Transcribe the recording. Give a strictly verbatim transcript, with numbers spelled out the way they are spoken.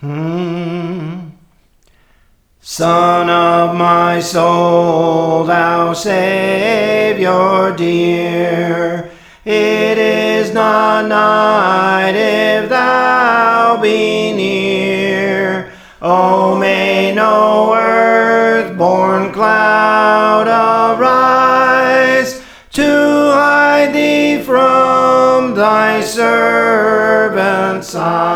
Hmm. Son of my soul, thou Saviour dear, it is not night if thou be near. Oh, may no earth-born cloud arise to hide thee from thy servant's sight.